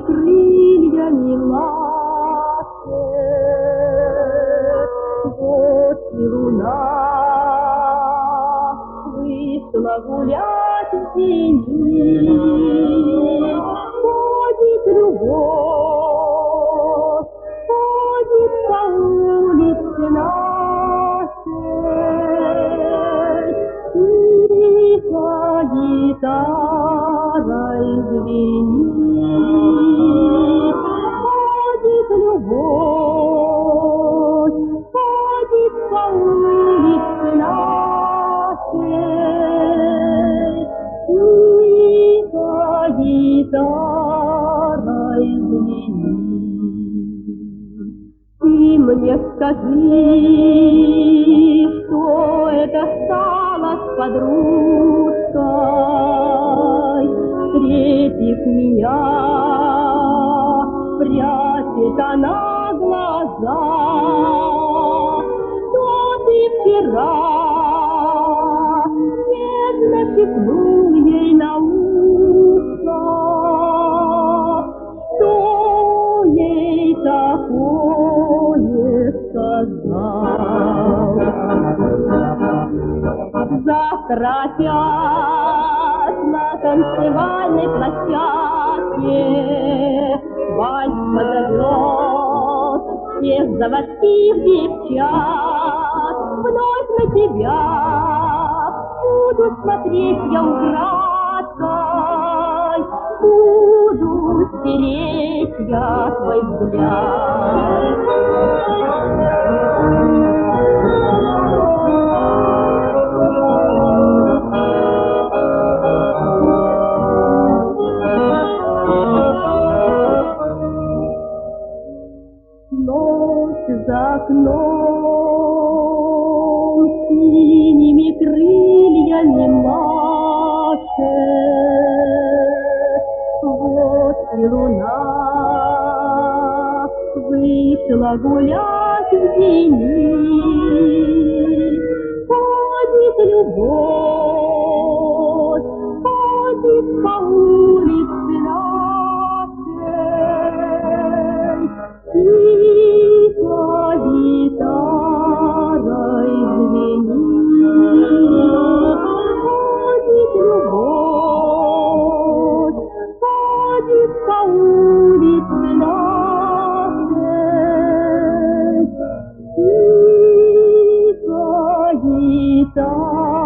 крыльями машет. Вот и луна вышла гулять в зенит. Ходит любовь, ходит по улице нашей. Тихо гитарой звенит. Ходит любовь, ходит по улице нашей. Тихо гитарой звенит. Ты мне скажи, что это стало с подружкой, встретив меня, прячет она глаза. Что ты вчера нежно шепнул ей на ухо? Что ей такое сказал? Завтра опять на танцевальной площадке вальс позовет всех заводских девчат. Вновь на тебя буду смотреть я украдкой, буду стереть я твой взгляд. Ночь за окном синими крыльями машет. Вот и луна вышла гулять в зенит. Ходит любовь, ходит по улице нашей. Тихо гитарой звенит. Ходит любовь, ходит по улице нашей. Тихо гитарой